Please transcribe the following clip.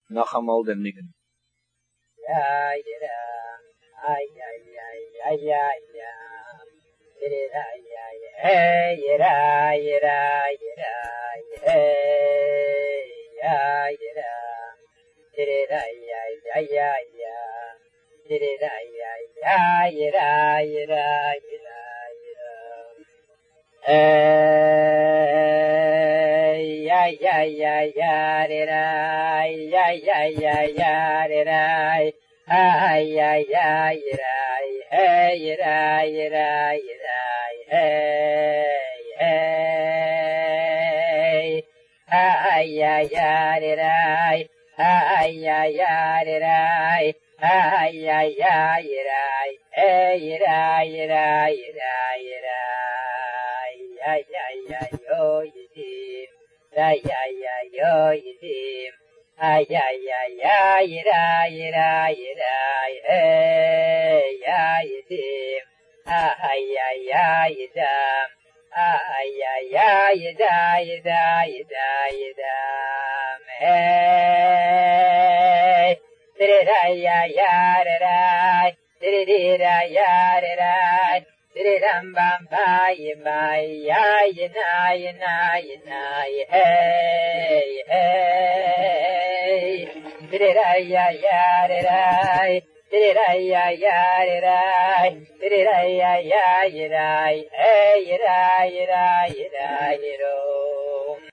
Nog eenmaal de nikken. Ya ya ay ya ya ya ya ya ya ya hey ya ya ya hey ya ya ya ya ya ya